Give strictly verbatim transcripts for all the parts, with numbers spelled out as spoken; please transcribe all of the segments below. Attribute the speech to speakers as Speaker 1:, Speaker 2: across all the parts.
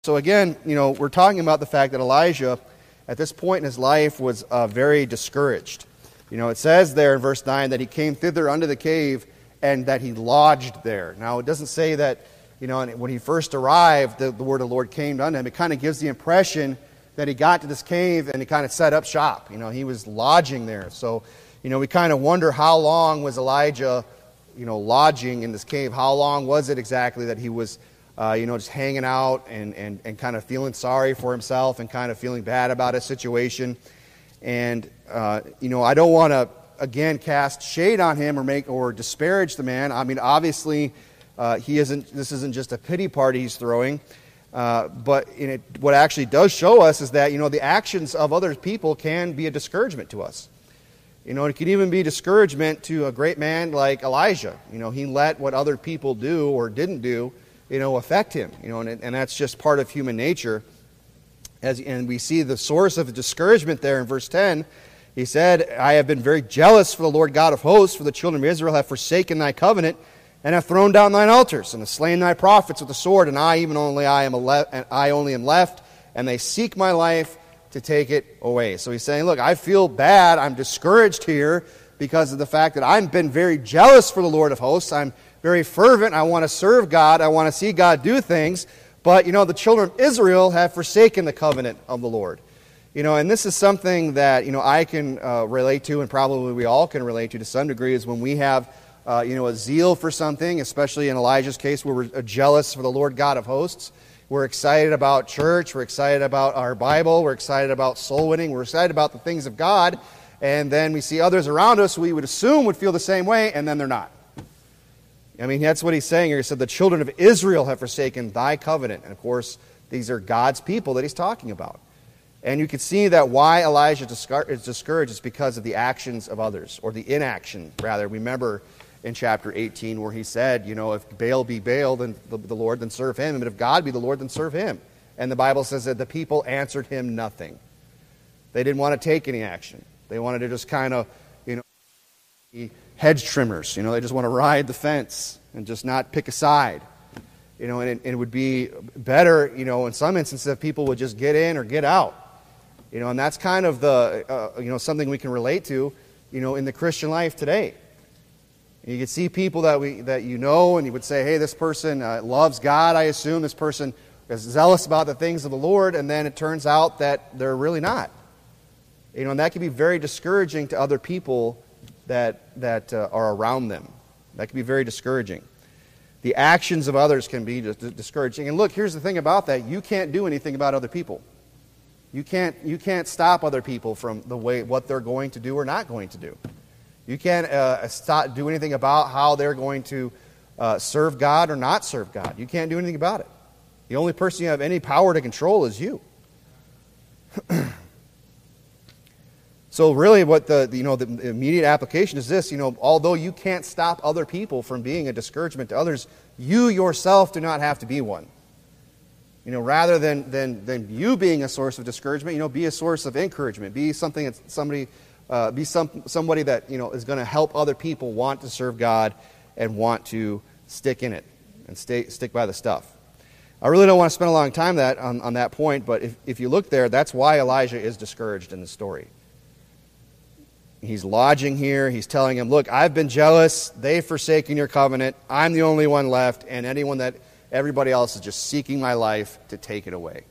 Speaker 1: So again, you know, we're talking about the fact that Elijah, at this point in his life, was uh, very discouraged. You know, it says there in verse nine that he came thither unto the cave and that he lodged there. Now, it doesn't say that, you know, when he first arrived, the, the word of the Lord came unto him. It kind of gives the impression that he got to this cave and he kind of set up shop. You know, he was lodging there. So, you know, we kind of wonder how long was Elijah, you know, lodging in this cave? How long was it exactly that he was Uh, you know, just hanging out and, and, and kind of feeling sorry for himself and kind of feeling bad about his situation. And, uh, you know, I don't want to, again, cast shade on him or make or disparage the man. I mean, obviously, uh, he isn't. This isn't just a pity party he's throwing. Uh, but in it, what actually does show us is that, you know, the actions of other people can be a discouragement to us. You know, it can even be discouragement to a great man like Elijah. You know, he let what other people do or didn't do, you know, affect him, you know, and, and that's just part of human nature. As and we see the source of the discouragement there in verse ten. He said, I have been very jealous for the Lord God of hosts, for the children of Israel have forsaken thy covenant, and have thrown down thine altars, and have slain thy prophets with the sword, and I, even only I am ale- and I only am left, and they seek my life to take it away. So he's saying, look, I feel bad, I'm discouraged here because of the fact that I've been very jealous for the Lord of hosts. I'm very fervent. I want to serve God. I want to see God do things. But, you know, the children of Israel have forsaken the covenant of the Lord. You know, and this is something that, you know, I can uh, relate to, and probably we all can relate to to some degree, is when we have, uh, you know, a zeal for something, especially in Elijah's case, where we're jealous for the Lord God of hosts. We're excited about church. We're excited about our Bible. We're excited about soul winning. We're excited about the things of God. And then we see others around us we would assume would feel the same way, and then they're not. I mean, that's what he's saying here. He said, the children of Israel have forsaken thy covenant. And, of course, these are God's people that he's talking about. And you can see that why Elijah is discouraged is because of the actions of others, or the inaction, rather. Remember in chapter eighteen where he said, you know, if Baal be Baal, then the, the Lord, then serve him. And if God be the Lord, then serve him. And the Bible says that the people answered him nothing. They didn't want to take any action. They wanted to just kind of, you know, be hedge trimmers. You know, they just want to ride the fence and just not pick a side. You know, and it, it would be better, you know, in some instances if people would just get in or get out. You know, and that's kind of the, uh, you know, something we can relate to, you know, in the Christian life today. You can see people that we that you know, and you would say, hey, this person uh, loves God, I assume. This person is zealous about the things of the Lord, and then it turns out that they're really not. You know, and that can be very discouraging to other people that that uh, are around them. That can be very discouraging. The actions of others can be discouraging. And look, here's the thing about that. You can't do anything about other people. You can't you can't stop other people from the way what they're going to do or not going to do. You can't uh, stop, do anything about how they're going to uh, serve God or not serve God. You can't do anything about it. The only person you have any power to control is you. So really what the, you know, the immediate application is this, you know, although you can't stop other people from being a discouragement to others, you yourself do not have to be one. You know, rather than, than, than you being a source of discouragement, you know, be a source of encouragement. Be something that somebody, uh, be some somebody that, you know, is going to help other people want to serve God and want to stick in it and stay stick by the stuff. I really don't want to spend a long time that on, on that point, but if, if you look there, that's why Elijah is discouraged in the story. He's lodging here. He's telling him, look, I've been jealous. They've forsaken your covenant. I'm the only one left, and anyone that everybody else is just seeking my life to take it away.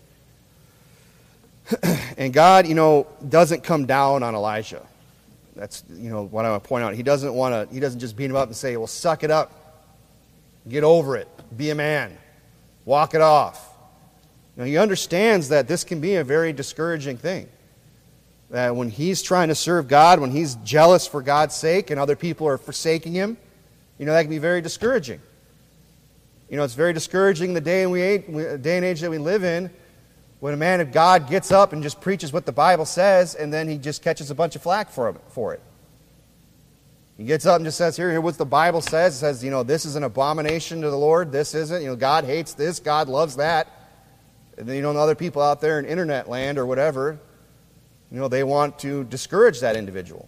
Speaker 1: And God, you know, doesn't come down on Elijah. That's, you know, what I want to point out. He doesn't want to, he doesn't just beat him up and say, well, suck it up. Get over it. Be a man. Walk it off. You know, he understands that this can be a very discouraging thing. That when he's trying to serve God, when he's jealous for God's sake and other people are forsaking him, you know, that can be very discouraging. You know, it's very discouraging the day and, we, day and age that we live in when a man of God gets up and just preaches what the Bible says and then he just catches a bunch of flack for, for it. He gets up and just says, here, here what the Bible says. It says, you know, this is an abomination to the Lord. This isn't. You know, God hates this. God loves that. And then, you know, other people out there in internet land or whatever, you know, they want to discourage that individual.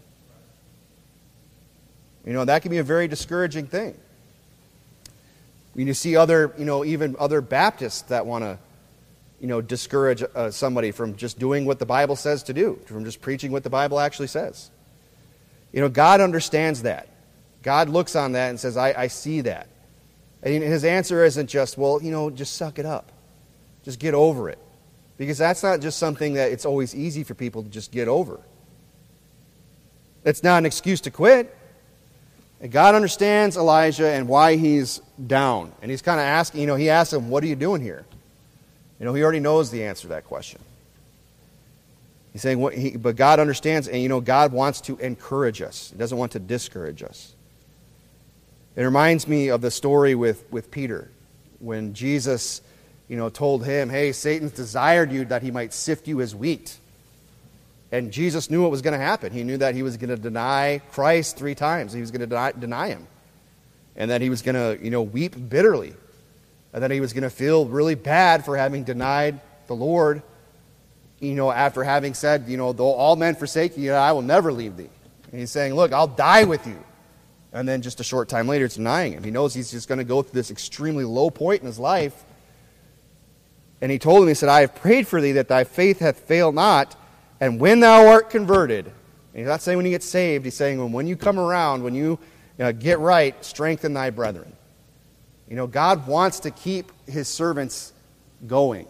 Speaker 1: You know, that can be a very discouraging thing. When you see other, you know, even other Baptists that want to, you know, discourage uh, somebody from just doing what the Bible says to do, from just preaching what the Bible actually says. You know, God understands that. God looks on that and says, I, I see that. And his answer isn't just, well, you know, just suck it up. Just get over it. Because that's not just something that it's always easy for people to just get over. It's not an excuse to quit. And God understands Elijah and why he's down. And he's kind of asking, you know, he asks him, what are you doing here? You know, he already knows the answer to that question. He's saying, what he, but God understands, and you know, God wants to encourage us. He doesn't want to discourage us. It reminds me of the story with, with Peter, when Jesus, you know, told him, hey, Satan's desired you that he might sift you as wheat. And Jesus knew what was going to happen. He knew that he was going to deny Christ three times. He was going to deny, deny him. And that he was going to, you know, weep bitterly. And that he was going to feel really bad for having denied the Lord, you know, after having said, you know, though all men forsake you, I will never leave thee. And he's saying, look, I'll die with you. And then just a short time later, it's denying him. He knows he's just going to go through this extremely low point in his life. And he told him, he said, I have prayed for thee that thy faith hath failed not, and when thou art converted, and he's not saying when you get saved, he's saying when you come around, when you uh, get right, strengthen thy brethren. You know, God wants to keep his servants going.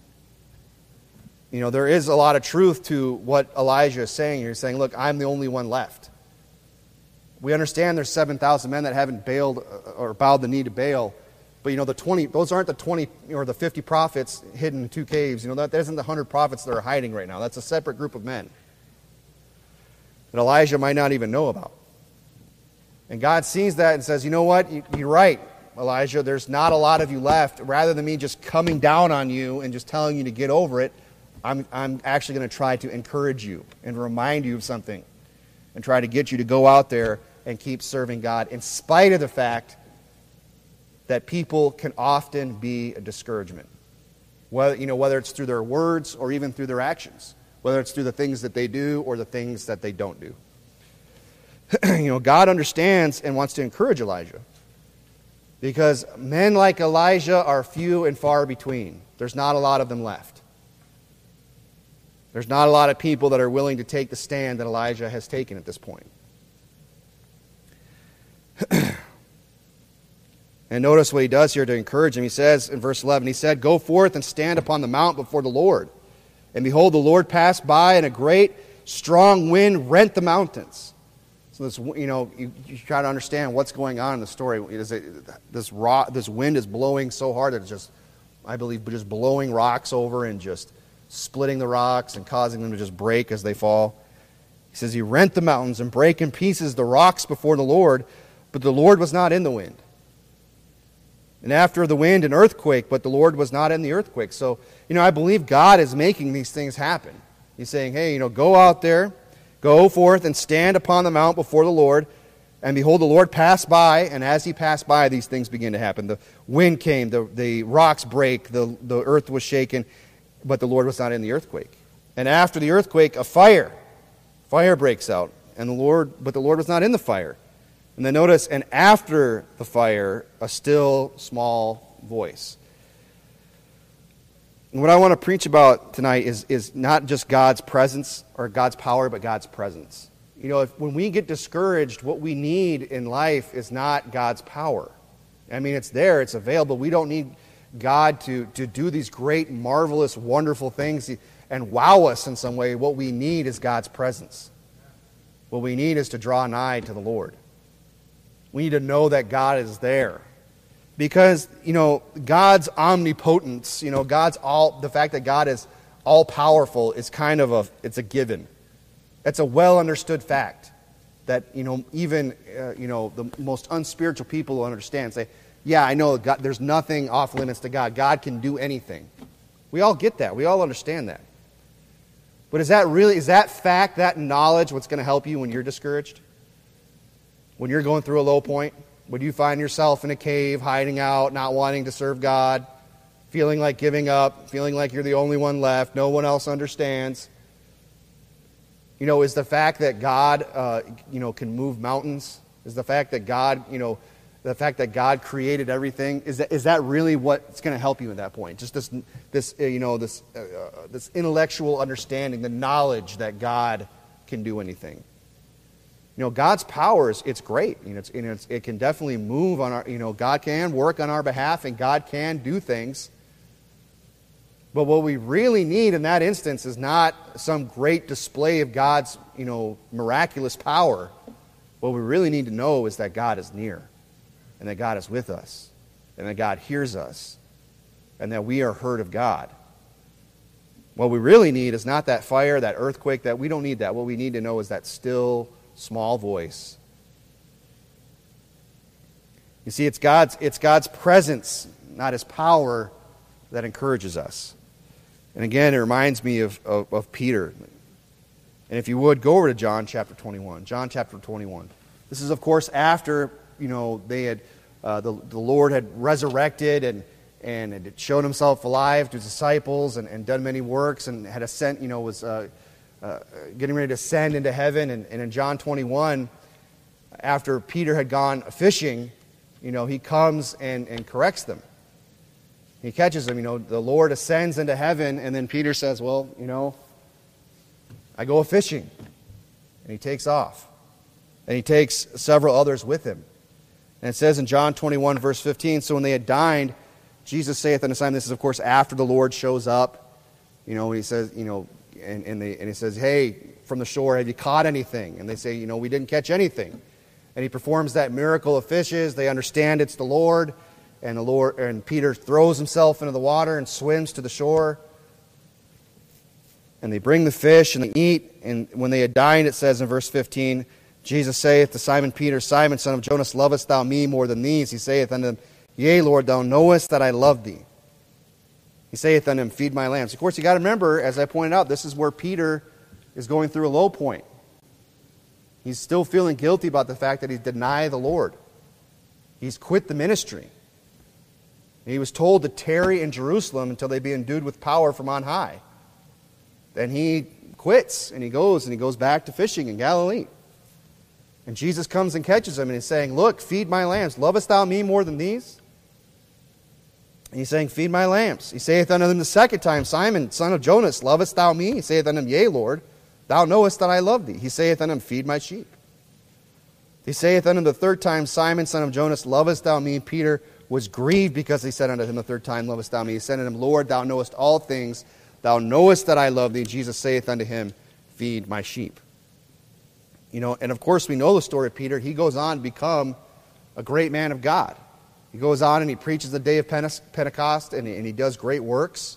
Speaker 1: You know, there is a lot of truth to what Elijah is saying. He's saying, look, I'm the only one left. We understand there's seven thousand men that haven't bailed or bowed the knee to Baal. But, you know, the twenty, those aren't the twenty or the fifty prophets hidden in two caves. You know, that, that isn't the one hundred prophets that are hiding right now. That's a separate group of men that Elijah might not even know about. And God sees that and says, you know what, you, you're right, Elijah, there's not a lot of you left. Rather than me just coming down on you and just telling you to get over it, I'm, I'm actually going to try to encourage you and remind you of something and try to get you to go out there and keep serving God in spite of the fact that people can often be a discouragement. Whether, you know, whether it's through their words or even through their actions. Whether it's through the things that they do or the things that they don't do. You know, God understands and wants to encourage Elijah. Because men like Elijah are few and far between. There's not a lot of them left. There's not a lot of people that are willing to take the stand that Elijah has taken at this point. And notice what he does here to encourage him. He says in verse eleven, he said, go forth and stand upon the mount before the Lord. And behold, the Lord passed by, and a great strong wind rent the mountains. So this, you know, you, you try to understand what's going on in the story. It is a, this rock, this wind is blowing so hard that it's just, I believe, just blowing rocks over and just splitting the rocks and causing them to just break as they fall. He says, he rent the mountains and break in pieces the rocks before the Lord, but the Lord was not in the wind. And after the wind, an earthquake, but the Lord was not in the earthquake. So, you know, I believe God is making these things happen. He's saying, hey, you know, go out there, go forth and stand upon the mount before the Lord. And behold, the Lord passed by, and as he passed by, these things began to happen. The wind came, the, the rocks break, the, the earth was shaken, but the Lord was not in the earthquake. And after the earthquake, a fire. Fire breaks out, and the Lord, but the Lord was not in the fire. And then notice, and after the fire, a still small voice. And what I want to preach about tonight is, is not just God's presence or God's power, but God's presence. You know, if, when we get discouraged, what we need in life is not God's power. I mean, it's there, it's available. We don't need God to, to do these great, marvelous, wonderful things and wow us in some way. What we need is God's presence. What we need is to draw nigh to the Lord. We need to know that God is there. Because, you know, God's omnipotence, you know, God's all, the fact that God is all-powerful is kind of a, it's a given. It's a well-understood fact that, you know, even, uh, you know, the most unspiritual people will understand. Say, yeah, I know God, there's nothing off limits to God. God can do anything. We all get that. We all understand that. But is that really, is that fact, that knowledge what's going to help you when you're discouraged? When you're going through a low point? When you find yourself in a cave, hiding out, not wanting to serve God, feeling like giving up, feeling like you're the only one left, no one else understands? You know, is the fact that God, uh, you know, can move mountains? Is the fact that God, you know, the fact that God created everything, is that is that really what's going to help you at that point? Just this this uh, you know this uh, uh, this intellectual understanding, the knowledge that God can do anything. You know, God's powers, it's great. You know, it's, you know it's, it can definitely move on our. You know, God can work on our behalf, and God can do things. But what we really need in that instance is not some great display of God's, you know, miraculous power. What we really need to know is that God is near, and that God is with us, and that God hears us, and that we are heard of God. What we really need is not that fire, that earthquake, that we don't need that. What we need to know is that still, small voice. You see, it's God's, it's God's presence, not His power, that encourages us. And again, it reminds me of, of, of Peter. And if you would, go over to John chapter twenty-one. John chapter twenty-one. This is, of course, after, you know, they had, uh, the, the Lord had resurrected and, and had shown Himself alive to His disciples and, and done many works and had ascent, you know, was uh, uh, getting ready to ascend into heaven. And, and in John twenty-one, after Peter had gone fishing, you know, He comes and, and corrects them. He catches them, you know, the Lord ascends into heaven, and then Peter says, well, you know, I go fishing. And he takes off. And he takes several others with him. And it says in John twenty-one, verse fifteen, so when they had dined, Jesus saith unto Simon, this is, of course, after the Lord shows up. You know, he says, you know, and, and, they, and he says, hey, from the shore, have you caught anything? And they say, you know, we didn't catch anything. And he performs that miracle of fishes. They understand it's the Lord. And the Lord and Peter throws himself into the water and swims to the shore. And they bring the fish and they eat. And when they had dined, it says in verse fifteen, Jesus saith to Simon Peter, Simon, son of Jonas, lovest thou me more than these? He saith unto him, Yea, Lord, thou knowest that I love thee. He saith unto him, Feed my lambs. Of course, you got to remember, as I pointed out, this is where Peter is going through a low point. He's still feeling guilty about the fact that he denied the Lord. He's quit the ministry. He was told to tarry in Jerusalem until they be endued with power from on high. Then he quits, and he goes, and he goes back to fishing in Galilee. And Jesus comes and catches him, and he's saying, Look, feed my lambs. Lovest thou me more than these? And he's saying, Feed my lambs. He saith unto them the second time, Simon, son of Jonas, lovest thou me? He saith unto him, Yea, Lord, thou knowest that I love thee. He saith unto him, Feed my sheep. He saith unto him the third time, Simon, son of Jonas, lovest thou me? Peter was grieved because he said unto him the third time, Lovest thou me? He said unto him, Lord, thou knowest all things. Thou knowest that I love thee. Jesus saith unto him, Feed my sheep. You know, and of course we know the story of Peter. He goes on to become a great man of God. He goes on and he preaches the day of Pentecost, and he, and he does great works.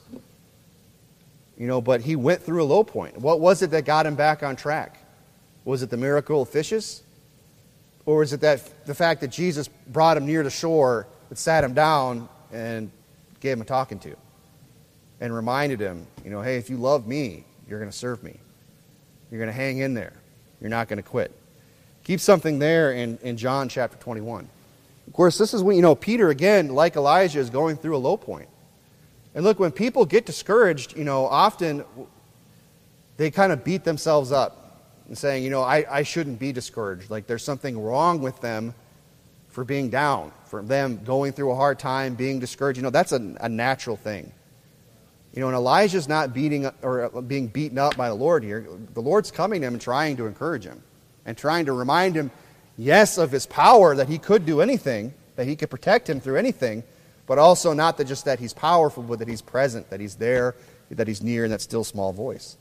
Speaker 1: You know, but he went through a low point. What was it that got him back on track? Was it the miracle of fishes? Or is it that the fact that Jesus brought him near the shore, that sat him down and gave him a talking to, and reminded him, you know, hey, if you love me, you're going to serve me. You're going to hang in there. You're not going to quit. Keep something there in, in John chapter twenty-one. Of course, this is when, you know, Peter, again, like Elijah, is going through a low point. And look, when people get discouraged, you know, often they kind of beat themselves up and saying, you know, I, I shouldn't be discouraged. Like there's something wrong with them for being down, for them going through a hard time, being discouraged. You know, that's a, a natural thing. You know, and Elijah's not beating or being beaten up by the Lord here. The Lord's coming to him and trying to encourage him and trying to remind him, yes, of his power, that he could do anything, that he could protect him through anything, but also not that just that he's powerful, but that he's present, that he's there, that he's near in that still small voice.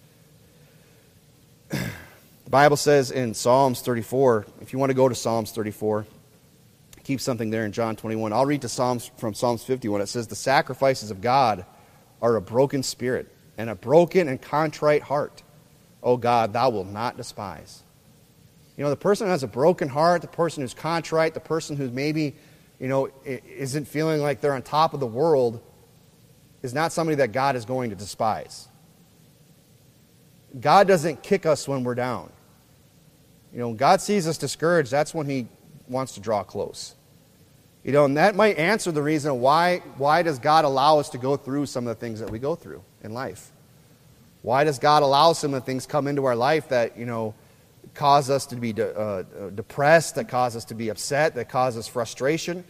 Speaker 1: The Bible says in Psalms thirty-four, if you want to go to Psalms thirty-four, keep something there in John twenty-one. I'll read to Psalms from Psalms fifty-one. It says, the sacrifices of God are a broken spirit and a broken and contrite heart. O God, thou wilt not despise. You know, the person who has a broken heart, the person who's contrite, the person who's maybe, you know, isn't feeling like they're on top of the world is not somebody that God is going to despise. God doesn't kick us when we're down. You know, when God sees us discouraged, that's when He wants to draw close. You know, and that might answer the reason why, why does God allow us to go through some of the things that we go through in life? Why does God allow some of the things come into our life that, you know, cause us to be de- uh, depressed, that cause us to be upset, that cause us frustration.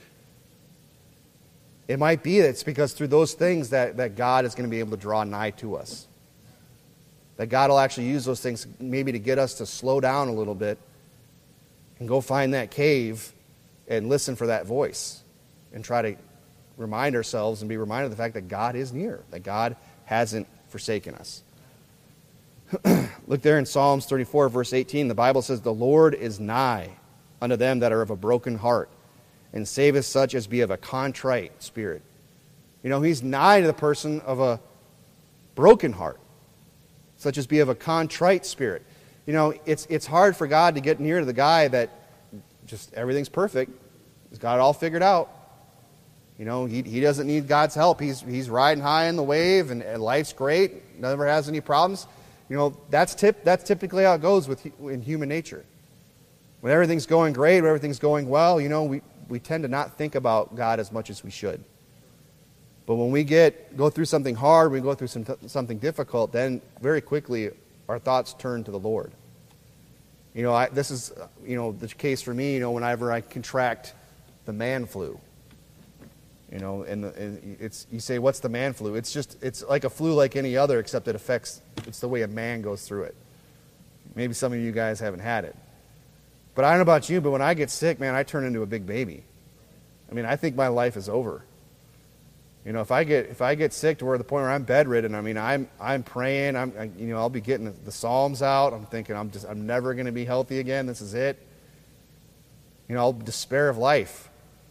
Speaker 1: It might be that it's because through those things that, that God is going to be able to draw nigh to us. That God will actually use those things maybe to get us to slow down a little bit and go find that cave and listen for that voice and try to remind ourselves and be reminded of the fact that God is near, that God hasn't forsaken us. Look there in Psalms thirty-four, verse eighteen. The Bible says, "The Lord is nigh unto them that are of a broken heart, and saveth such as be of a contrite spirit." You know, He's nigh to the person of a broken heart, such as be of a contrite spirit. You know, it's it's hard for God to get near to the guy that just everything's perfect. He's got it all figured out. You know, he he doesn't need God's help. He's he's riding high in the wave, and, and life's great. Never has any problems. You know, that's tip that's typically how it goes with in human nature. When everything's going great, when everything's going well, you know, we, we tend to not think about God as much as we should. But when we get go through something hard, we go through some, something difficult, then very quickly our thoughts turn to the Lord. You know, I, this is, you know, the case for me, you know, whenever I contract the man flu. You know, and, the, and it's you say, what's the man flu? It's just, it's like a flu like any other, except it affects, it's the way a man goes through it. Maybe some of you guys haven't had it. But I don't know about you, but when I get sick, man, I turn into a big baby. I mean, I think my life is over. You know, if I get if I get sick to where the point where I'm bedridden, I mean, I'm I'm praying. I'm I, you know I'll be getting the, the Psalms out. I'm thinking I'm just I'm never going to be healthy again. This is it. You know, I'll despair of life.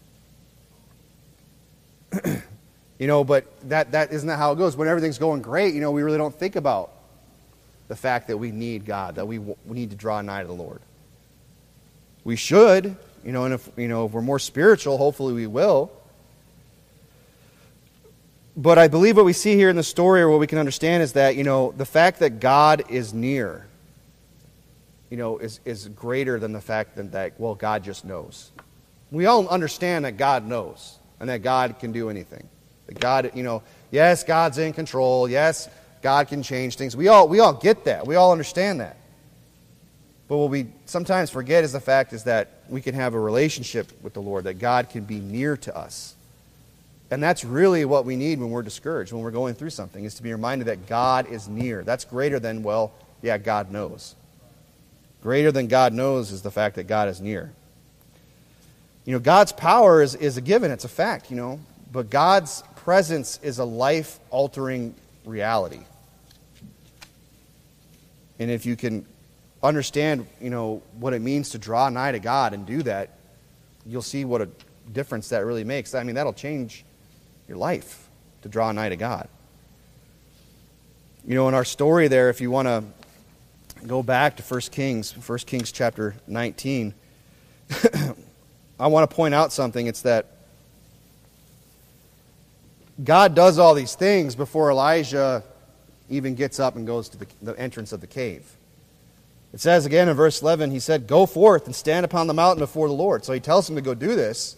Speaker 1: You know, but that that isn't that how it goes. When everything's going great, you know, we really don't think about the fact that we need God, that we we need to draw nigh to the Lord. We should, you know, and if you know if we're more spiritual, hopefully we will. But I believe what we see here in the story, or what we can understand, is that, you know, the fact that God is near, you know, is, is greater than the fact that, that, well, God just knows. We all understand that God knows and that God can do anything. That God, you know, yes, God's in control. Yes, God can change things. We all we all get that. We all understand that. But what we sometimes forget is the fact is that we can have a relationship with the Lord, that God can be near to us. And that's really what we need when we're discouraged, when we're going through something, is to be reminded that God is near. That's greater than, well, yeah, God knows. Greater than God knows is the fact that God is near. You know, God's power is, is a given. It's a fact, you know. But God's presence is a life-altering reality. And if you can understand, you know, what it means to draw nigh to God and do that, you'll see what a difference that really makes. I mean, that'll change your life, to draw nigh to God. You know, in our story there, if you want to go back to First Kings, First Kings chapter nineteen, I want to point out something. It's that God does all these things before Elijah even gets up and goes to the, the entrance of the cave. It says again in verse eleven, he said, "Go forth and stand upon the mountain before the Lord." So he tells him to go do this.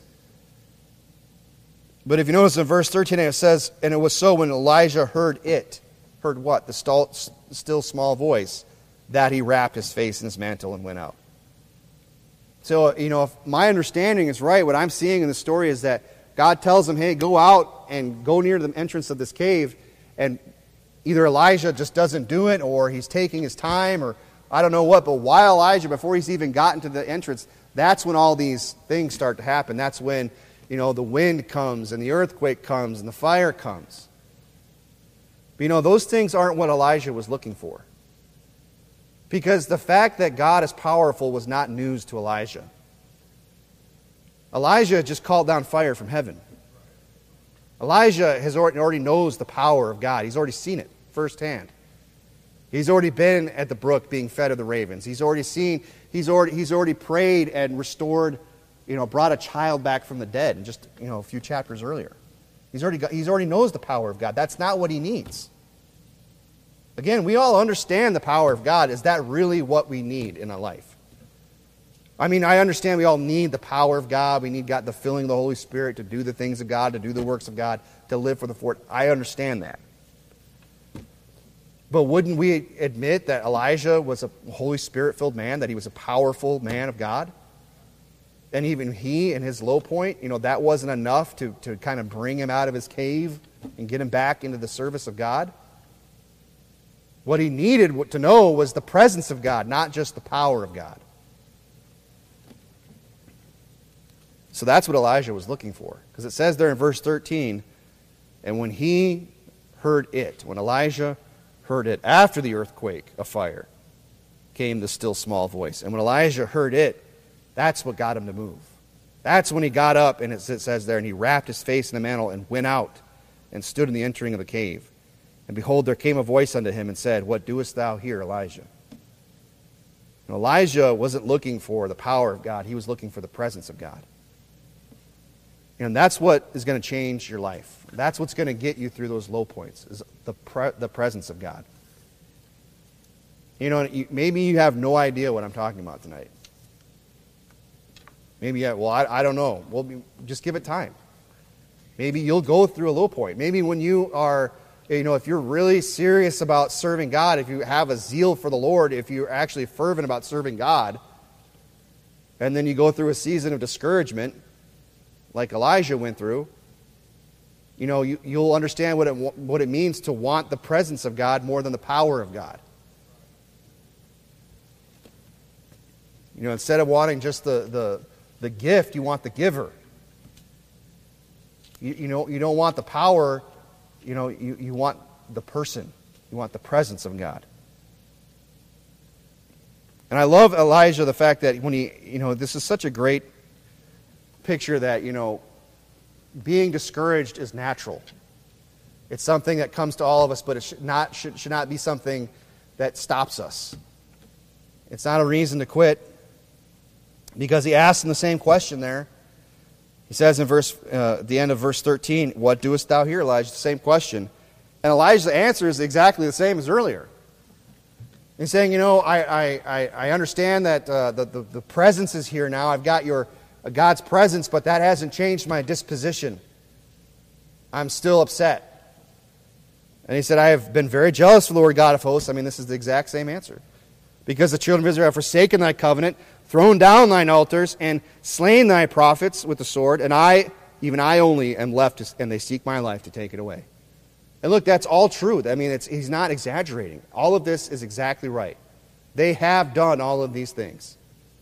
Speaker 1: But if you notice in verse thirteen, it says, "And it was so when Elijah heard it," heard what? The still, still small voice, "that he wrapped his face in his mantle and went out." So, you know, if my understanding is right, what I'm seeing in the story is that God tells him, hey, go out and go near the entrance of this cave. And either Elijah just doesn't do it, or he's taking his time, or I don't know what. But while Elijah, before he's even gotten to the entrance, that's when all these things start to happen. That's when, you know, the wind comes and the earthquake comes and the fire comes. But, you know, those things aren't what Elijah was looking for. Because the fact that God is powerful was not news to Elijah. Elijah just called down fire from heaven. Elijah has already knows the power of God. He's already seen it firsthand. He's already been at the brook being fed of the ravens. He's already seen, he's already, he's already prayed and restored, you know, brought a child back from the dead, and just, you know, a few chapters earlier. He's already got, he's already knows the power of God. That's not what he needs. Again, we all understand the power of God. Is that really what we need in our life? I mean, I understand we all need the power of God. We need God, the filling of the Holy Spirit to do the things of God, to do the works of God, to live for the Lord. I understand that. But wouldn't we admit that Elijah was a Holy Spirit-filled man, that he was a powerful man of God? And even he, in his low point, you know, that wasn't enough to, to kind of bring him out of his cave and get him back into the service of God. What he needed to know was the presence of God, not just the power of God. So that's what Elijah was looking for. Because it says there in verse thirteen, and when he heard it, when Elijah heard it, after the earthquake of fire, came the still small voice. And when Elijah heard it, that's what got him to move. That's when he got up, and it says there, and he wrapped his face in a mantle and went out and stood in the entering of the cave. And behold, there came a voice unto him and said, What doest thou here, Elijah? And Elijah wasn't looking for the power of God. He was looking for the presence of God. And that's what is going to change your life. That's what's going to get you through those low points, is the pre- the presence of God. You know, maybe you have no idea what I'm talking about tonight. Maybe, yeah, well, I, I don't know. Well, just give it time. Maybe you'll go through a low point. Maybe when you are, you know, if you're really serious about serving God, if you have a zeal for the Lord, if you're actually fervent about serving God, and then you go through a season of discouragement, like Elijah went through, you know, you, you'll understand what it, what it means to want the presence of God more than the power of God. You know, instead of wanting just the, the, the gift, you want the giver. You, you know, you don't want the power, you know, you, you want the person. You want the presence of God. And I love Elijah, the fact that when he, you know, this is such a great picture that, you know, being discouraged is natural. It's something that comes to all of us, but it should not, should, should not be something that stops us. It's not a reason to quit, because he asks him the same question there. He says in verse, uh, the end of verse thirteen, What doest thou here, Elijah? The same question. And Elijah's answer is exactly the same as earlier. He's saying, you know, I I, I understand that uh, the, the, the presence is here now. I've got your uh, God's presence, but that hasn't changed my disposition. I'm still upset. And he said, I have been very jealous for the Lord God of hosts. I mean, this is the exact same answer. Because the children of Israel have forsaken thy covenant, thrown down thine altars, and slain thy prophets with the sword, and I, even I only, am left, and they seek my life to take it away. And look, that's all true. I mean, it's, he's not exaggerating. All of this is exactly right. They have done all of these things.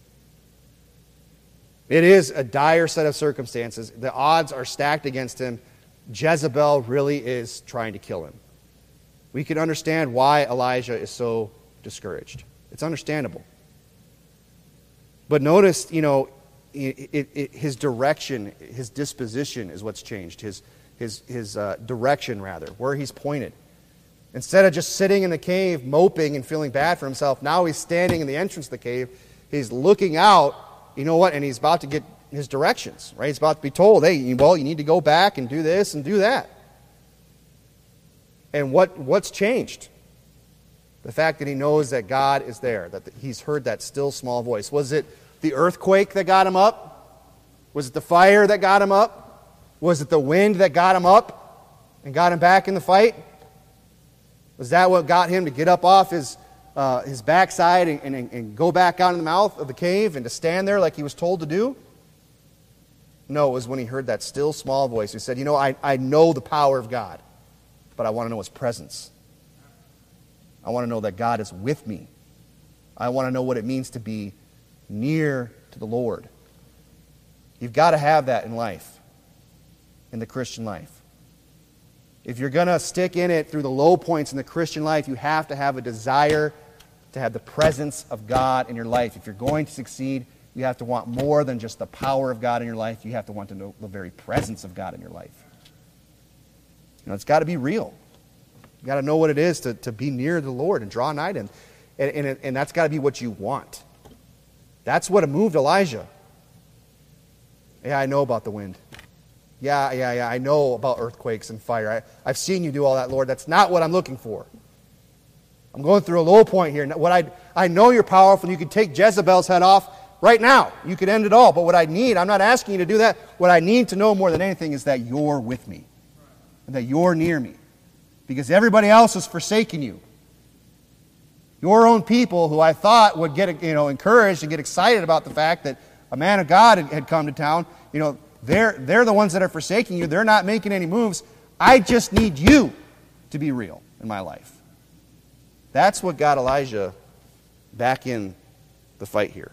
Speaker 1: It is a dire set of circumstances. The odds are stacked against him. Jezebel really is trying to kill him. We can understand why Elijah is so discouraged. It's understandable. But notice, you know, it, it, it, his direction, his disposition is what's changed. His, his, his uh, direction, rather, where he's pointed. Instead of just sitting in the cave, moping and feeling bad for himself, now he's standing in the entrance of the cave. He's looking out, you know what, and he's about to get his directions, right? He's about to be told, hey, well, you need to go back and do this and do that. And what what's changed? The fact that he knows that God is there, that he's heard that still small voice. Was it the earthquake that got him up? Was it the fire that got him up? Was it the wind that got him up and got him back in the fight? Was that what got him to get up off his uh, his backside and, and, and go back out in the mouth of the cave and to stand there like he was told to do? No, it was when he heard that still small voice. He said, you know, I, I know the power of God, but I want to know His presence. I want to know that God is with me. I want to know what it means to be near to the Lord. You've got to have that in life, in the Christian life. If you're going to stick in it through the low points in the Christian life, you have to have a desire to have the presence of God in your life. If you're going to succeed, you have to want more than just the power of God in your life. You have to want to know the very presence of God in your life. You know, it's got to be real. You've got to know what it is to, to be near the Lord and draw nigh to Him. And, and, and that's got to be what you want. That's what moved Elijah. Yeah, I know about the wind. Yeah, yeah, yeah, I know about earthquakes and fire. I, I've seen you do all that, Lord. That's not what I'm looking for. I'm going through a low point here. What I, I know you're powerful. You could take Jezebel's head off right now. You could end it all. But what I need, I'm not asking you to do that. What I need to know more than anything is that you're with me. And that you're near me. Because everybody else has forsaken you. Your own people, who I thought would get, you know, encouraged and get excited about the fact that a man of God had, had come to town, you know, they're, they're the ones that are forsaking you. They're not making any moves. I just need you to be real in my life. That's what got Elijah back in the fight here.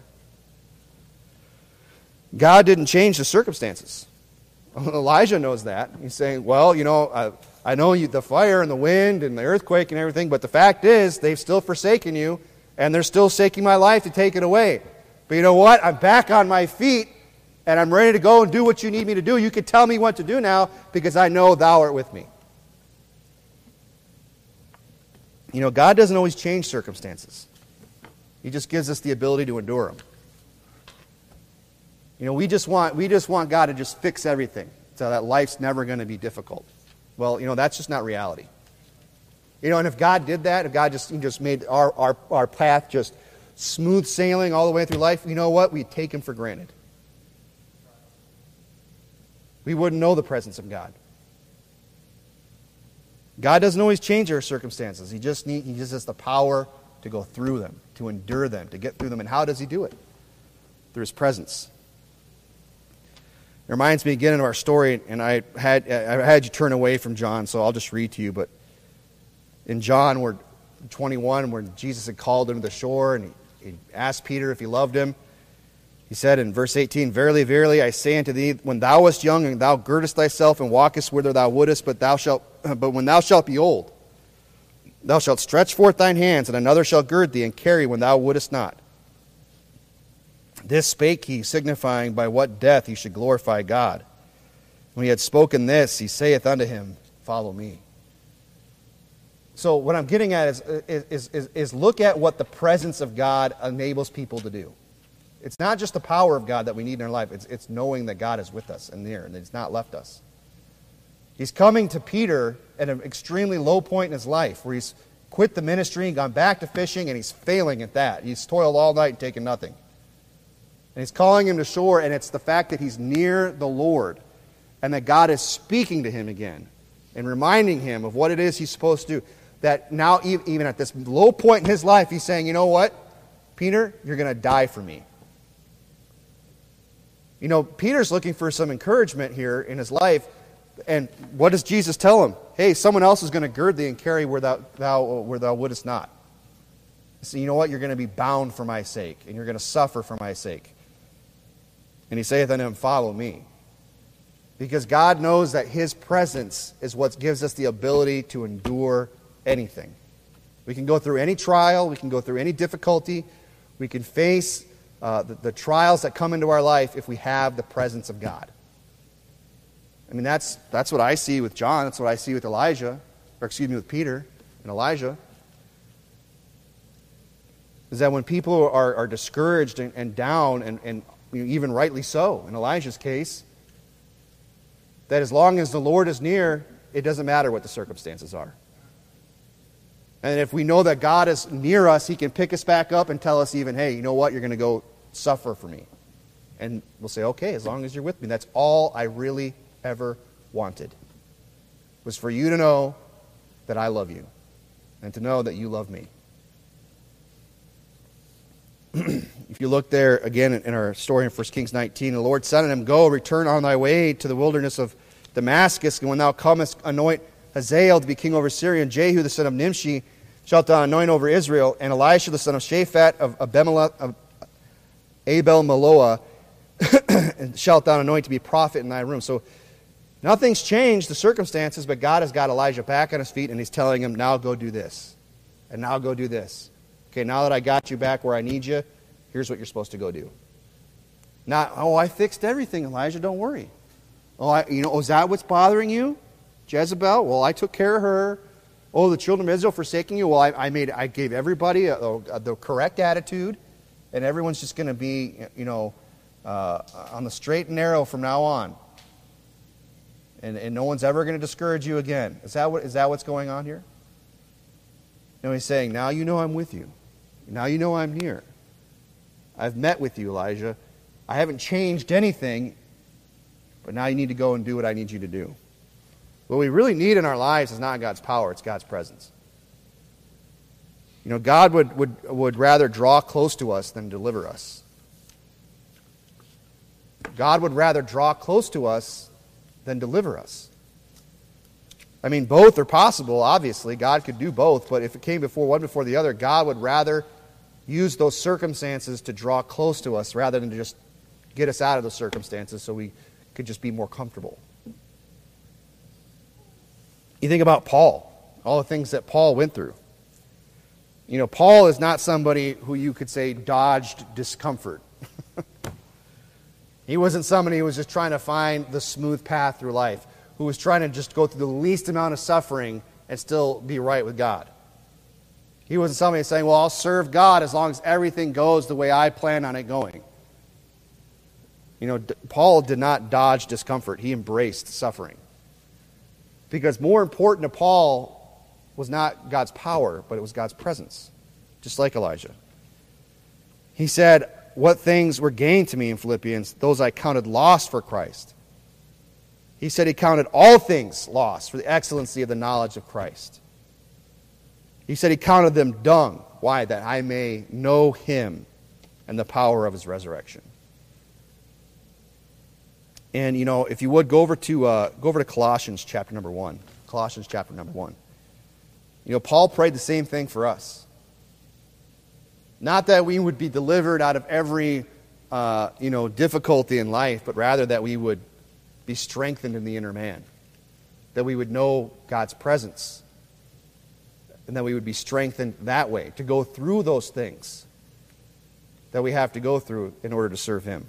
Speaker 1: God didn't change the circumstances. Elijah knows that. He's saying, well, you know, I, I know you, the fire and the wind and the earthquake and everything, but the fact is they've still forsaken you, and they're still seeking my life to take it away. But you know what? I'm back on my feet, and I'm ready to go and do what you need me to do. You can tell me what to do now, because I know thou art with me. You know, God doesn't always change circumstances. He just gives us the ability to endure them. You know, we just want we just want God to just fix everything so that life's never going to be difficult. Well, you know, that's just not reality. You know, and if God did that, if God just he just made our, our, our path just smooth sailing all the way through life, you know what? We'd take him for granted. We wouldn't know the presence of God. God doesn't always change our circumstances. He just need, he just has the power to go through them, to endure them, to get through them. And how does he do it? Through his presence. It reminds me again of our story, and I had I had you turn away from John, so I'll just read to you. But in John, where twenty-one, where Jesus had called him to the shore, and he, he asked Peter if he loved him, he said in verse eighteen, "Verily, verily, I say unto thee, when thou wast young, and thou girdest thyself, and walkest whither thou wouldest, but thou shalt, but when thou shalt be old, thou shalt stretch forth thine hands, and another shall gird thee, and carry when thou wouldest not. This spake he, signifying by what death he should glorify God. When he had spoken this, he saith unto him, Follow me." So what I'm getting at is, is, is, is look at what the presence of God enables people to do. It's not just the power of God that we need in our life. It's, it's knowing that God is with us and near, and that he's not left us. He's coming to Peter at an extremely low point in his life, where he's quit the ministry and gone back to fishing, and he's failing at that. He's toiled all night and taken nothing. And he's calling him to shore, and it's the fact that he's near the Lord and that God is speaking to him again and reminding him of what it is he's supposed to do. That now, even at this low point in his life, he's saying, you know what, Peter, you're going to die for me. You know, Peter's looking for some encouragement here in his life, and what does Jesus tell him? Hey, someone else is going to gird thee and carry where thou, thou, where thou wouldest not. So you know what? You're going to be bound for my sake, and you're going to suffer for my sake. And he saith unto him, Follow me. Because God knows that his presence is what gives us the ability to endure anything. We can go through any trial. We can go through any difficulty. We can face uh, the, the trials that come into our life if we have the presence of God. I mean, that's, that's what I see with John. That's what I see with Elijah. Or excuse me, with Peter and Elijah. Is that when people are, are discouraged and, and down, and, and you know, even rightly so, in Elijah's case, that as long as the Lord is near, it doesn't matter what the circumstances are. And if we know that God is near us, he can pick us back up and tell us even, hey, you know what, you're going to go suffer for me. And we'll say, okay, as long as you're with me. That's all I really ever wanted, was for you to know that I love you and to know that you love me. If you look there again in our story in First Kings nineteen, the Lord said unto him, Go, return on thy way to the wilderness of Damascus, and when thou comest, anoint Hazael to be king over Syria, and Jehu the son of Nimshi shalt thou anoint over Israel, and Elisha the son of Shaphat of Abimelech of Abel Meloah shalt thou anoint to be prophet in thy room. So nothing's changed the circumstances, but God has got Elijah back on his feet, and he's telling him, now go do this, and now go do this. Okay, now that I got you back where I need you, here's what you're supposed to go do. Not, oh, I fixed everything, Elijah, don't worry. Oh, I, you know, oh, is that what's bothering you? Jezebel? Well, I took care of her. Oh, the children of Israel forsaking you? Well, I, I made, I gave everybody a, a, the correct attitude, and everyone's just going to be, you know, uh, on the straight and narrow from now on. And, and no one's ever going to discourage you again. Is that what, is that what's going on here? No, he's saying, now you know I'm with you. Now you know I'm near. I've met with you, Elijah. I haven't changed anything, but now you need to go and do what I need you to do. What we really need in our lives is not God's power, it's God's presence. You know, God would, would, would rather draw close to us than deliver us. God would rather draw close to us than deliver us. I mean, both are possible, obviously. God could do both, but if it came before one before the other, God would rather use those circumstances to draw close to us rather than to just get us out of those circumstances so we could just be more comfortable. You think about Paul, all the things that Paul went through. You know, Paul is not somebody who you could say dodged discomfort. He wasn't somebody who was just trying to find the smooth path through life, who was trying to just go through the least amount of suffering and still be right with God. He wasn't somebody saying, well, I'll serve God as long as everything goes the way I plan on it going. You know, Paul did not dodge discomfort. He embraced suffering. Because more important to Paul was not God's power, but it was God's presence, just like Elijah. He said, what things were gained to me in Philippians, those I counted lost for Christ. He said he counted all things lost for the excellency of the knowledge of Christ. He said he counted them dung. Why? That I may know him and the power of his resurrection. And, you know, if you would, go over to uh, go over to Colossians chapter number one. Colossians chapter number one. You know, Paul prayed the same thing for us. Not that we would be delivered out of every, uh, you know, difficulty in life, but rather that we would be strengthened in the inner man. That we would know God's presence. And that we would be strengthened that way, to go through those things that we have to go through in order to serve him.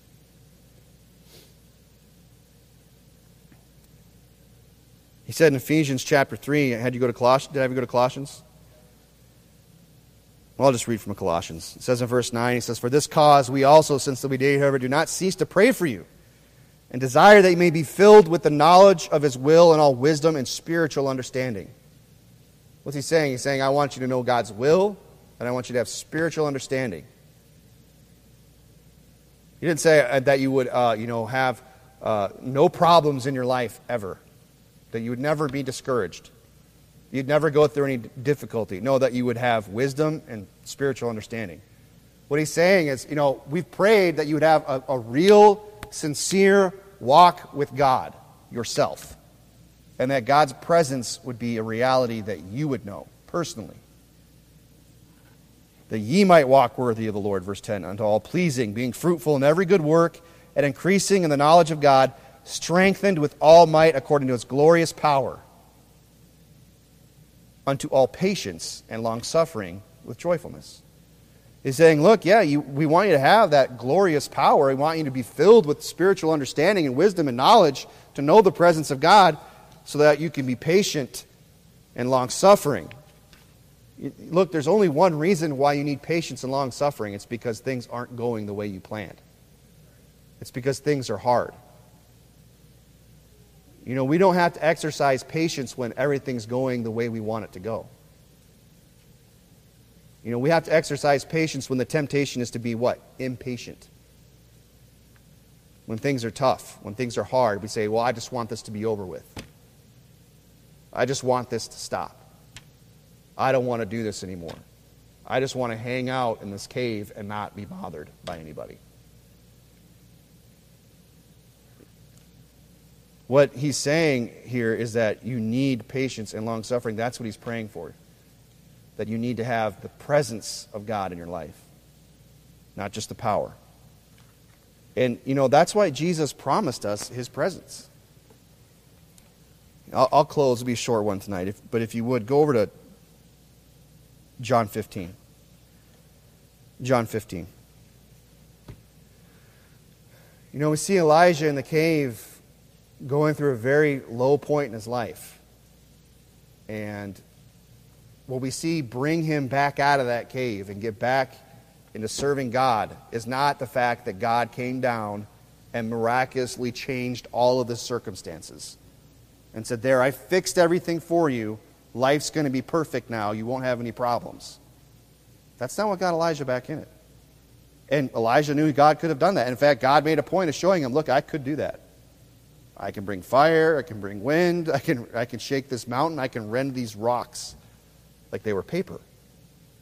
Speaker 1: He said in Ephesians chapter three, had you go to Colossians? Did I have you go to Colossians? Well, I'll just read from Colossians. It says in verse nine, he says, for this cause we also, since the day, however, do not cease to pray for you, and desire that you may be filled with the knowledge of his will and all wisdom and spiritual understanding. What's he saying? He's saying, I want you to know God's will, and I want you to have spiritual understanding. He didn't say that you would, uh, you know, have uh, no problems in your life ever. That you would never be discouraged. You'd never go through any difficulty. No, that you would have wisdom and spiritual understanding. What he's saying is, you know, we've prayed that you would have a, a real, sincere walk with God yourself. And that God's presence would be a reality that you would know personally. That ye might walk worthy of the Lord, verse ten, unto all pleasing, being fruitful in every good work, and increasing in the knowledge of God, strengthened with all might according to his glorious power, unto all patience and long-suffering with joyfulness. He's saying, look, yeah, you, we want you to have that glorious power. We want you to be filled with spiritual understanding and wisdom and knowledge to know the presence of God so that you can be patient and long-suffering. Look, there's only one reason why you need patience and long-suffering. It's because things aren't going the way you planned. It's because things are hard. You know, we don't have to exercise patience when everything's going the way we want it to go. You know, we have to exercise patience when the temptation is to be what? Impatient. When things are tough, when things are hard, we say, well, I just want this to be over with. I just want this to stop. I don't want to do this anymore. I just want to hang out in this cave and not be bothered by anybody. What he's saying here is that you need patience and long-suffering. That's what he's praying for. That you need to have the presence of God in your life, not just the power. And, you know, that's why Jesus promised us his presence. I'll, I'll close. It'll be a short one tonight. If, but if you would, go over to John fifteen. John fifteen. You know, we see Elijah in the cave going through a very low point in his life. And what we see bring him back out of that cave and get back into serving God is not the fact that God came down and miraculously changed all of the circumstances and said, there, I fixed everything for you. Life's going to be perfect now. You won't have any problems. That's not what got Elijah back in it. And Elijah knew God could have done that. In fact, God made a point of showing him, look, I could do that. I can bring fire, I can bring wind, I can I can shake this mountain, I can rend these rocks like they were paper.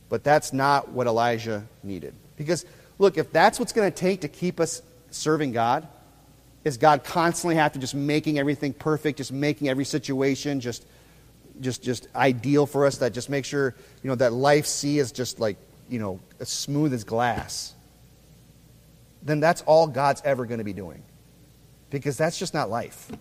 Speaker 1: But that's not what Elijah needed. Because, look, if that's what's going to take to keep us serving God, is God constantly have to just making everything perfect, just making every situation just, just, just ideal for us, that just make sure, you know, that life sea is just like, you know, as smooth as glass, then that's all God's ever going to be doing. Because that's just not life.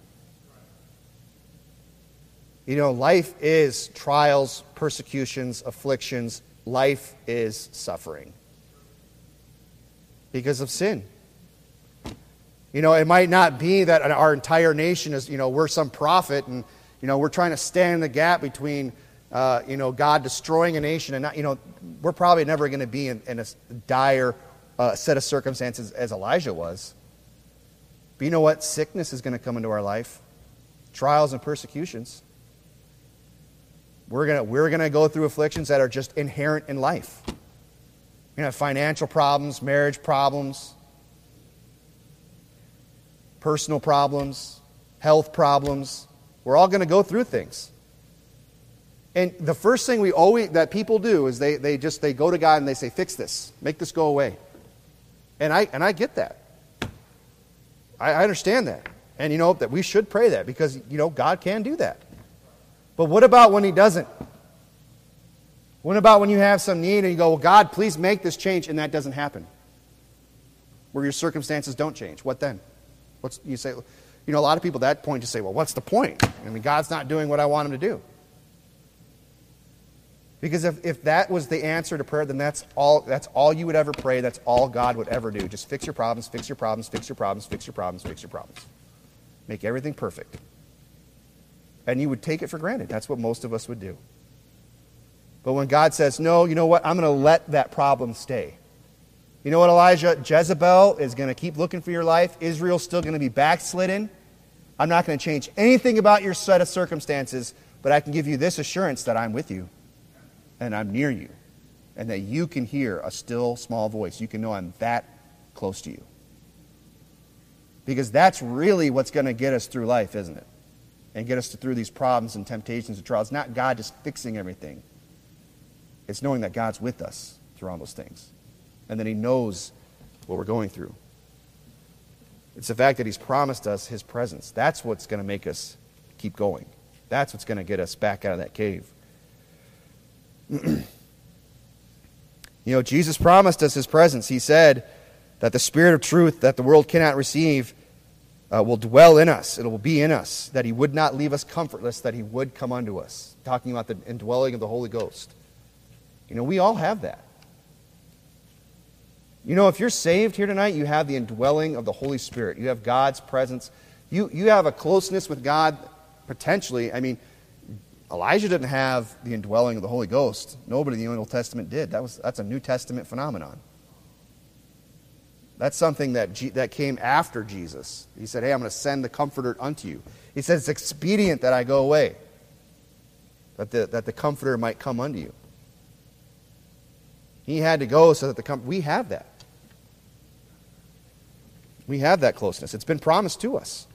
Speaker 1: You know, life is trials, persecutions, afflictions. Life is suffering. Because of sin. You know, it might not be that our entire nation is, you know, we're some prophet and, you know, we're trying to stand in the gap between, uh, you know, God destroying a nation and not, you know, we're probably never going to be in, in a dire uh, set of circumstances as Elijah was. But you know what? Sickness is going to come into our life. Trials and persecutions. We're going to we're going to go through afflictions that are just inherent in life. You're going to have financial problems, marriage problems, personal problems, health problems. We're all going to go through things. And the first thing we always that people do is they they just they go to God and they say, "Fix this. Make this go away." And I and I get that. I, I understand that. And you know that we should pray that because you know God can do that. But what about when He doesn't? What about when you have some need and you go, well, God, please make this change, and that doesn't happen? Where your circumstances don't change. What then? What's you say? You know, a lot of people at that point just say, well, what's the point? I mean, God's not doing what I want Him to do. Because if, if that was the answer to prayer, then that's all that's all you would ever pray. That's all God would ever do. Just fix your problems, fix your problems, fix your problems, fix your problems, fix your problems. Make everything perfect. And you would take it for granted. That's what most of us would do. But when God says, no, you know what? I'm going to let that problem stay. You know what, Elijah? Jezebel is going to keep looking for your life. Israel's still going to be backslidden. I'm not going to change anything about your set of circumstances, but I can give you this assurance that I'm with you and I'm near you and that you can hear a still small voice. You can know I'm that close to you. Because that's really what's going to get us through life, isn't it? And get us through these problems and temptations and trials. Not God just fixing everything. It's knowing that God's with us through all those things. And that He knows what we're going through. It's the fact that He's promised us His presence. That's what's going to make us keep going. That's what's going to get us back out of that cave. You know, Jesus promised us His presence. He said that the Spirit of truth that the world cannot receive Uh, will dwell in us. It will be in us. That He would not leave us comfortless, that He would come unto us. Talking about the indwelling of the Holy Ghost. You know, we all have that. You know, if you're saved here tonight, you have the indwelling of the Holy Spirit. You have God's presence. You, you have a closeness with God, potentially. I mean, Elijah didn't have the indwelling of the Holy Ghost. Nobody in the Old Testament did. That was That's a New Testament phenomenon. That's something that G- that came after Jesus. He said, hey, I'm going to send the Comforter unto you. He said, it's expedient that I go away, that the, that the Comforter might come unto you. He had to go so that the com- we have that. We have that closeness. It's been promised to us.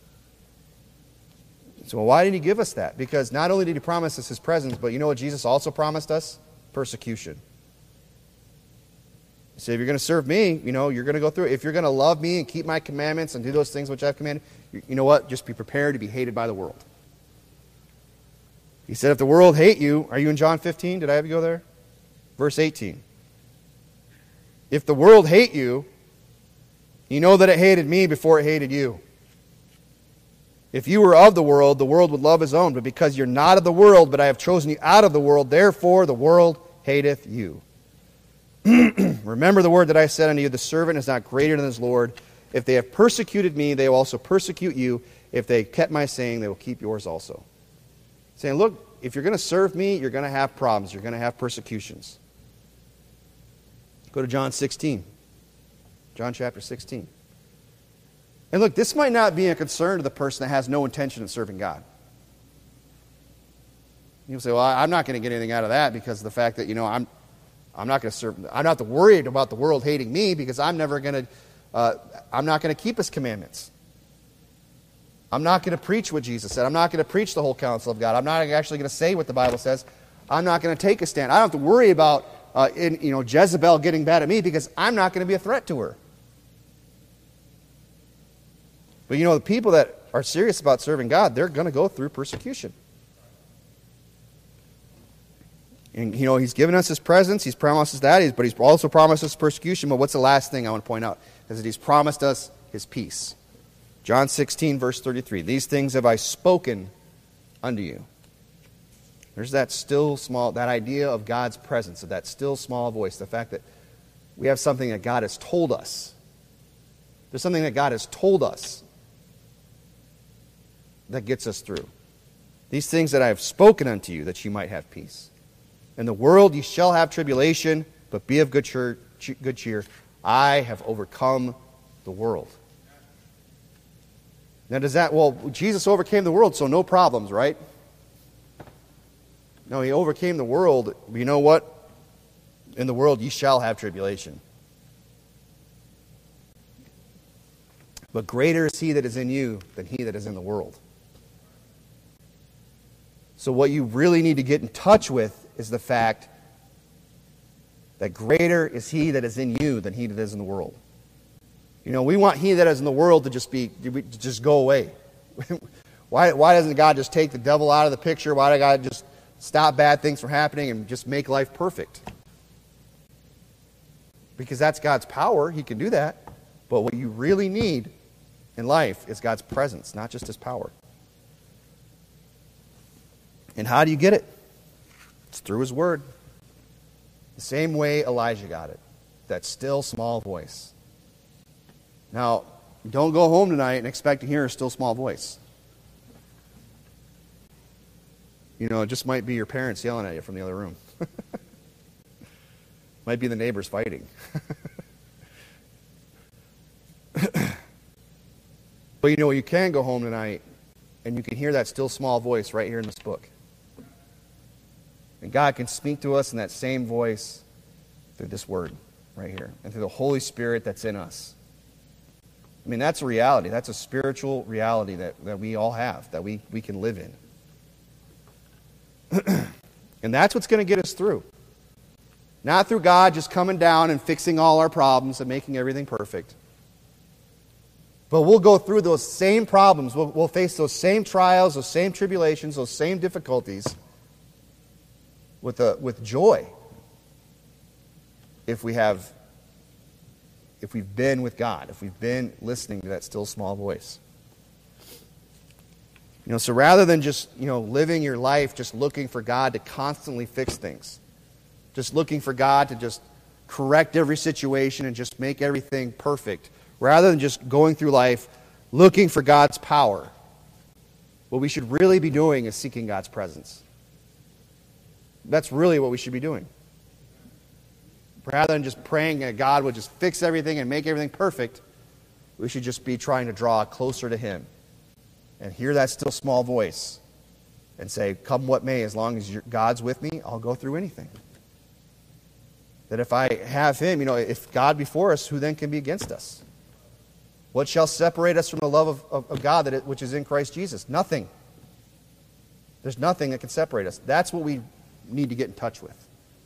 Speaker 1: So why did He give us that? Because not only did He promise us His presence, but you know what Jesus also promised us? Persecution. He said, if you're going to serve me, you know, you're going to go through it. If you're going to love me and keep my commandments and do those things which I've commanded, you, you know what? Just be prepared to be hated by the world. He said, if the world hate you, are you in John fifteen? Did I have you go there? Verse eighteen. If the world hate you, you know that it hated me before it hated you. If you were of the world, the world would love his own. But because you're not of the world, but I have chosen you out of the world, therefore the world hateth you. Remember the word that I said unto you, the servant is not greater than his Lord. If they have persecuted me, they will also persecute you. If they kept my saying, they will keep yours also. Saying, look, if you're going to serve me, you're going to have problems. You're going to have persecutions. Go to John sixteen. John chapter sixteen. And look, this might not be a concern to the person that has no intention of serving God. You'll say, well, I'm not going to get anything out of that because of the fact that, you know, I'm I'm not going to serve. I'm not worried about the world hating me because I'm never going to. Uh, I'm not going to keep His commandments. I'm not going to preach what Jesus said. I'm not going to preach the whole counsel of God. I'm not actually going to say what the Bible says. I'm not going to take a stand. I don't have to worry about uh, in, you know, Jezebel getting bad at me because I'm not going to be a threat to her. But you know, the people that are serious about serving God, they're going to go through persecution. And, you know, he's given us his presence, he's promised us that, but he's also promised us persecution. But what's the last thing I want to point out? Is that he's promised us his peace. John sixteen, verse thirty-three. These things have I spoken unto you. There's that still small, that idea of God's presence, of that still small voice, the fact that we have something that God has told us. There's something that God has told us that gets us through. These things that I have spoken unto you, that you might have peace. In the world ye shall have tribulation, but be of good cheer, good cheer. I have overcome the world. Now does that, well, Jesus overcame the world, so no problems, right? No, he overcame the world. You know what? In the world ye shall have tribulation. But greater is he that is in you than he that is in the world. So what you really need to get in touch with is the fact that greater is he that is in you than he that is in the world. You know, we want he that is in the world to just be, to just go away. why, why doesn't God just take the devil out of the picture? Why does God just stop bad things from happening and just make life perfect? Because that's God's power. He can do that. But what you really need in life is God's presence, not just his power. And how do you get it? It's through his word. The same way Elijah got it. That still small voice. Now, don't go home tonight and expect to hear a still small voice. You know, it just might be your parents yelling at you from the other room. Might be the neighbors fighting. But you know, you can go home tonight and you can hear that still small voice right here in this book. And God can speak to us in that same voice through this word right here and through the Holy Spirit that's in us. I mean, that's a reality. That's a spiritual reality that, that we all have, that we, we can live in. And that's what's going to get us through. Not through God just coming down and fixing all our problems and making everything perfect. But we'll go through those same problems. We'll, we'll face those same trials, those same tribulations, those same difficulties with, a, with joy if we have, if we've been with God, if we've been listening to that still small voice. You know, so rather than just, you know, living your life just looking for God to constantly fix things, just looking for God to just correct every situation and just make everything perfect, rather than just going through life looking for God's power, what we should really be doing is seeking God's presence. That's really what we should be doing. Rather than just praying that God would just fix everything and make everything perfect, we should just be trying to draw closer to him and hear that still small voice and say, come what may, as long as God's with me, I'll go through anything. That if I have him, you know, if God be for us, who then can be against us? What shall separate us from the love of, of, of God that it, which is in Christ Jesus? Nothing. There's nothing that can separate us. That's what we need to get in touch with.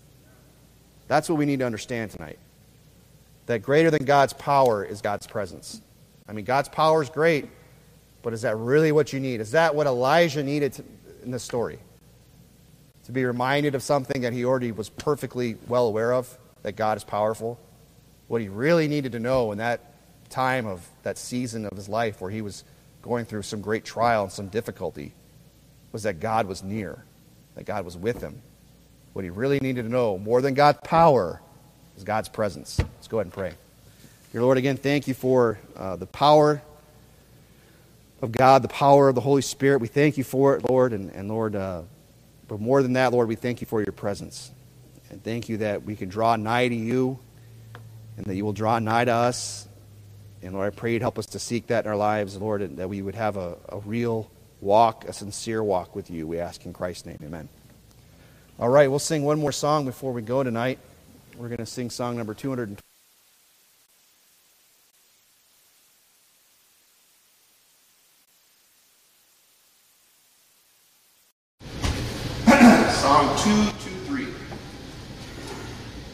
Speaker 1: That's what we need to understand tonight. That greater than God's power is God's presence. I mean, God's power is great, but is that really what you need? Is that what Elijah needed to, in this story? To be reminded of something that he already was perfectly well aware of, that God is powerful? What he really needed to know in that time of that season of his life where he was going through some great trial and some difficulty was that God was near, that God was with him. What he really needed to know, more than God's power, is God's presence. Let's go ahead and pray. Dear Lord, again, thank you for uh, the power of God, the power of the Holy Spirit. We thank you for it, Lord, and, and Lord, uh, but more than that, Lord, we thank you for your presence. And thank you that we can draw nigh to you and that you will draw nigh to us. And Lord, I pray you'd help us to seek that in our lives, Lord, and that we would have a, a real walk, a sincere walk with you. We ask in Christ's name, amen. All right, we'll sing one more song before we go tonight. We're going to sing song number two hundred twenty. Song two two three.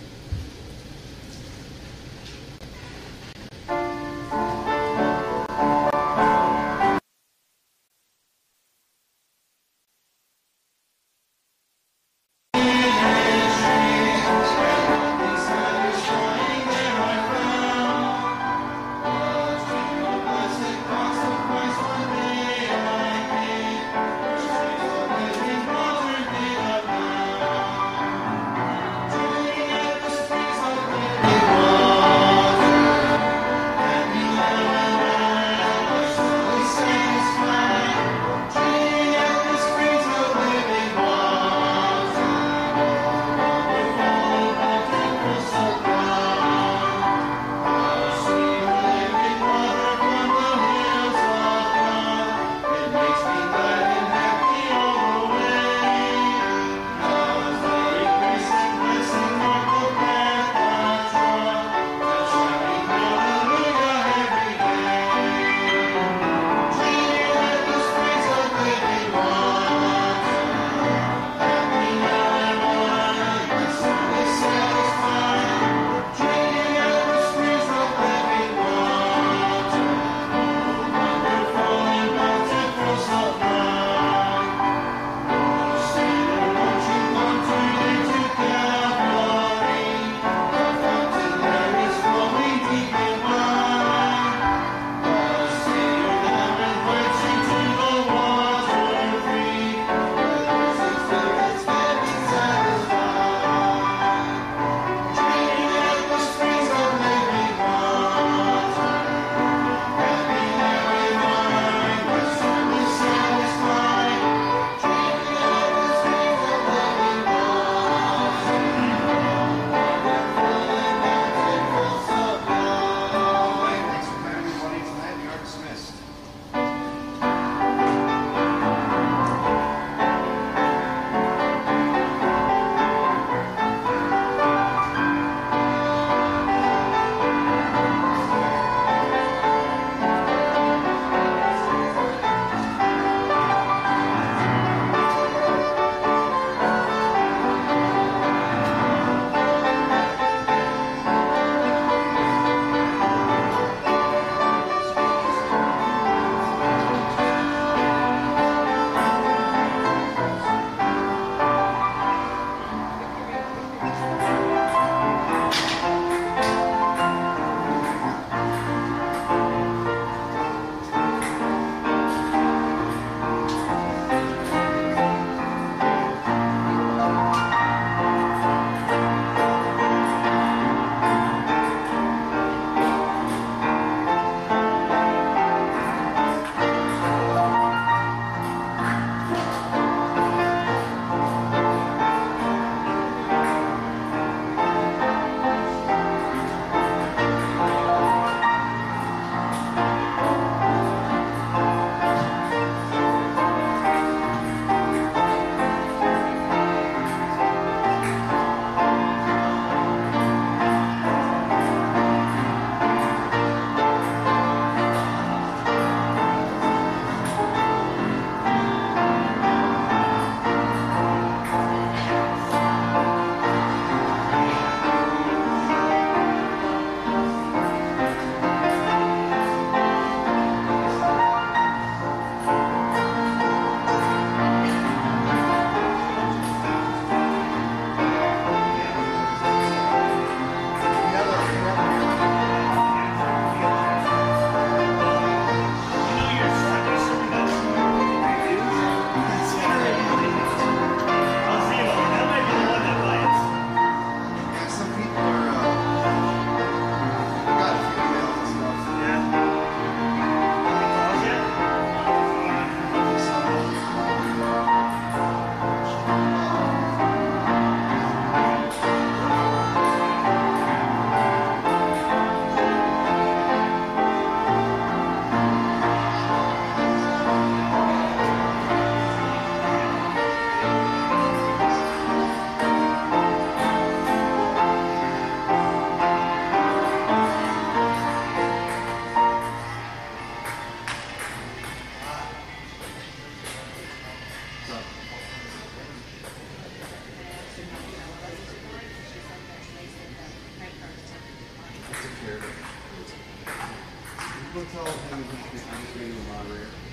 Speaker 1: tell him he's just making a moderator.